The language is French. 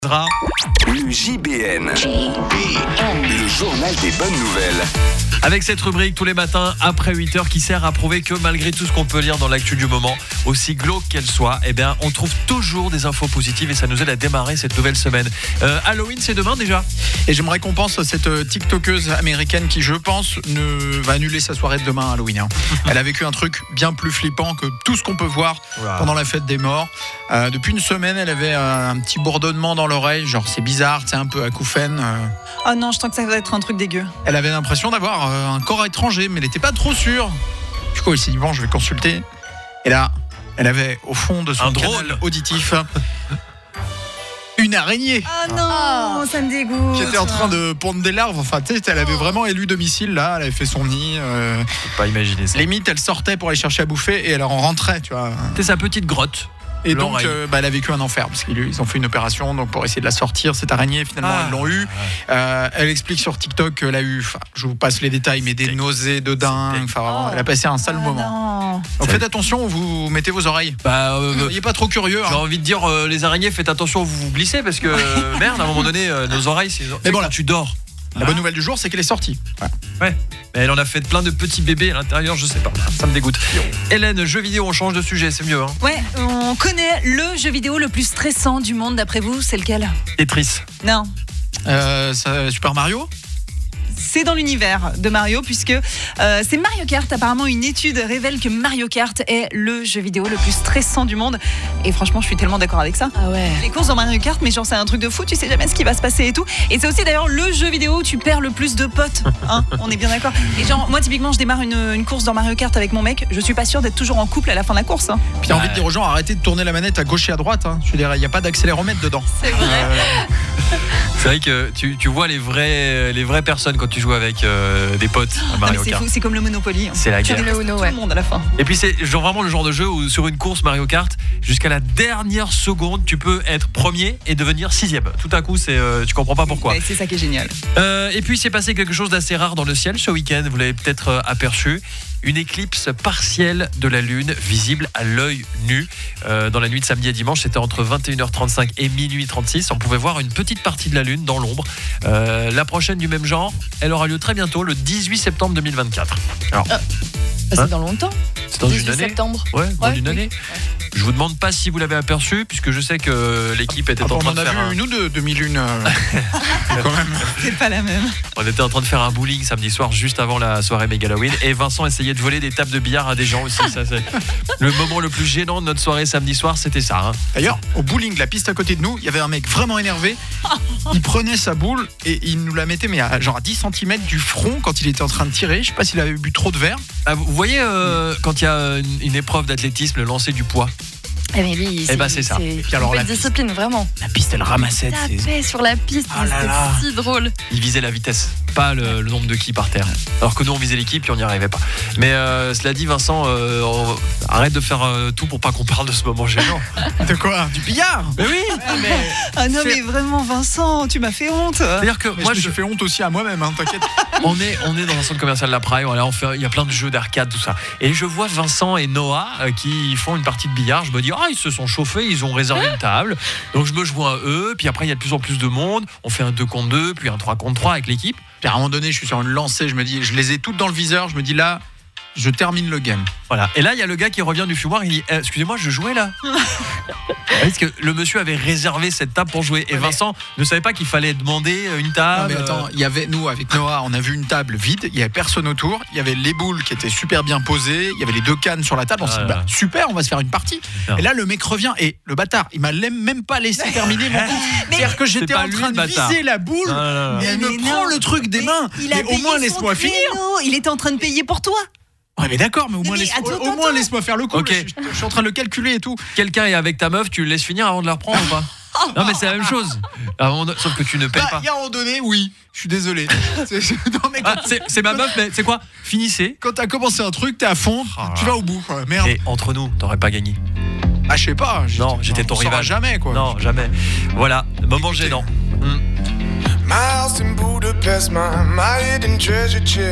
Le JBN, le journal des bonnes nouvelles. Avec cette rubrique tous les matins après 8h qui sert à prouver que malgré tout ce qu'on peut lire dans l'actu du moment, aussi glauque qu'elle soit, on trouve toujours des infos positives et ça nous aide à démarrer cette nouvelle semaine. Halloween, c'est demain déjà. Et je me récompense cette TikTokeuse américaine qui, je pense, va annuler sa soirée de demain à Halloween. Elle a vécu un truc bien plus flippant que tout ce qu'on peut voir pendant la fête des morts. Depuis une semaine, elle avait un petit bourdonnement dans l'oreille, genre c'est bizarre, c'est un peu acouphène. Oh non, je sens que ça va être un truc dégueu. Elle avait l'impression d'avoir un corps étranger, mais elle n'était pas trop sûre. Du coup, elle s'est dit, bon, je vais consulter. Et là, elle avait au fond de son canal auditif une araignée. Ah non, ça me dégoûte. Qui était en train de pondre des larves. Enfin, tu sais, elle avait vraiment élu domicile là. Elle avait fait son nid. Je peux pas imaginer ça. Limite, elle sortait pour aller chercher à bouffer et elle en rentrait, tu vois. C'était sa petite grotte. Et donc, elle a vécu un enfer parce qu'ils ont fait une opération donc pour essayer de la sortir, cette araignée. Finalement, ils l'ont eu. Elle explique sur TikTok qu'elle a eu, je vous passe les détails, mais des nausées de dingue. Enfin, vraiment, elle a passé un sale moment. Non. Donc, faites attention où vous mettez vos oreilles. Soyez pas trop curieux. J'ai envie de dire, les araignées, faites attention où vous vous glissez parce que merde, à un moment donné, nos oreilles, mais bon, là, tu dors. La bonne nouvelle du jour, c'est qu'elle est sortie. Ouais. Mais elle en a fait plein de petits bébés à l'intérieur, je sais pas. Ça me dégoûte. Hélène, jeux vidéo, on change de sujet, c'est mieux. Ouais, on connaît le jeu vidéo le plus stressant du monde, d'après vous, c'est lequel ? Tetris. Non. Super Mario ? C'est dans l'univers de Mario, puisque c'est Mario Kart. Apparemment, une étude révèle que Mario Kart est le jeu vidéo le plus stressant du monde. Et franchement, je suis tellement d'accord avec ça. Ah ouais. Les courses dans Mario Kart, mais genre, c'est un truc de fou. Tu sais jamais ce qui va se passer et tout. Et c'est aussi d'ailleurs le jeu vidéo où tu perds le plus de potes. Hein, on est bien d'accord. Et genre, moi, typiquement, je démarre une course dans Mario Kart avec mon mec. Je suis pas sûre d'être toujours en couple à la fin de la course. Hein. Puis t'as envie de dire aux gens, arrêtez de tourner la manette à gauche et à droite. Hein. Je veux dire, il n'y a pas d'accéléromètre dedans. C'est vrai. C'est vrai que tu vois les vraies personnes quand tu joues avec des potes à Mario Kart. C'est comme le Monopoly. Hein. C'est la guerre. Tout le monde à la fin. Et puis c'est vraiment le genre de jeu où sur une course Mario Kart, jusqu'à la dernière seconde, tu peux être premier et devenir 6e. Tout à coup, tu comprends pas pourquoi. C'est ça qui est génial. Et puis il s'est passé quelque chose d'assez rare dans le ciel ce week-end. Vous l'avez peut-être aperçu. Une éclipse partielle de la Lune visible à l'œil nu. Dans la nuit de samedi à dimanche, c'était entre 21h35 et minuit 36. On pouvait voir une petite partie de la Lune dans l'ombre. La prochaine du même genre, elle aura lieu très bientôt, le 18 septembre 2024. Alors, c'est dans longtemps. C'est dans une année. Septembre. Ouais, dans une année. Je vous demande pas si vous l'avez aperçu, puisque je sais que l'équipe était en train de faire. On en a vu une ou deux demi-lunes. Quand même. C'est pas la même. On était en train de faire un bowling samedi soir, juste avant la soirée méga Halloween. Et Vincent essayait de voler des tables de billard à des gens aussi. Ça, c'est le moment le plus gênant de notre soirée samedi soir, c'était ça. Hein. D'ailleurs, au bowling, la piste à côté de nous, il y avait un mec vraiment énervé. Il prenait sa boule et il nous la mettait mais à 10 cm du front quand il était en train de tirer. Je sais pas s'il avait bu trop de verre. Vous voyez quand il y a une épreuve d'athlétisme, le lancer du poids. Eh mais lui, c'est ça. Et puis alors, la discipline, vraiment. La piste, elle ramassait. Tapait sur la piste, c'était si drôle. Il visait la vitesse, pas le nombre de qui par terre. Alors que nous, on visait l'équipe et on n'y arrivait pas. Mais cela dit, Vincent, arrête de faire tout pour pas qu'on parle de ce moment gênant. De quoi ? Du billard ? Mais oui. Ah non, mais vraiment, Vincent, tu m'as fait honte. C'est-à-dire que moi, je fais honte aussi à moi-même, hein, t'inquiète. On est dans un centre commercial La Praille. Il y a plein de jeux d'arcade, tout ça. Et je vois Vincent et Noah qui font une partie de billard. Je me dis, ils se sont chauffés, ils ont réservé une table. Donc je me joins à eux. Puis après, il y a de plus en plus de monde. On fait un 2 contre 2, puis un 3 contre 3 avec l'équipe. Puis à un moment donné, je suis sur une lancée. Je me dis, je les ai toutes dans le viseur. Je me dis là, je termine le game. Voilà. Et là, il y a le gars qui revient du fumoir. Il dit, excusez-moi, je jouais là. Parce que le monsieur avait réservé cette table pour jouer. Et Vincent ne savait pas qu'il fallait demander une table. Non mais attends, il y avait, nous avec Noah, on a vu une table vide, il y avait personne autour, il y avait les boules qui étaient super bien posées, il y avait les 2 cannes sur la table, on s'est dit super, on va se faire une partie. Non. Et là le mec revient et le bâtard, il m'a même pas laissé terminer mon coup. C'est-à-dire que j'étais en train de viser la boule, et il me prend le truc des mains. Mais au moins laisse-moi finir. Il était en train de payer pour toi. Ouais mais d'accord, mais au moins laisse-moi faire le coup. Okay. Je suis en train de le calculer et tout. Quelqu'un est avec ta meuf, tu le laisses finir avant de la reprendre ou pas? Non mais c'est la même chose. Sauf que tu ne payes pas. Il y a un moment donné, oui. Je suis désolé. C'est ma meuf, mais c'est quoi? Finissez. Quand t'as commencé un truc, t'es à fond, tu vas au bout. Quoi. Merde. Et entre nous, t'aurais pas gagné. Ah je sais pas. Non, j'étais ton rival. Jamais quoi. Non, jamais. Voilà, moment gênant. My house in Budapest, my hidden treasure chest.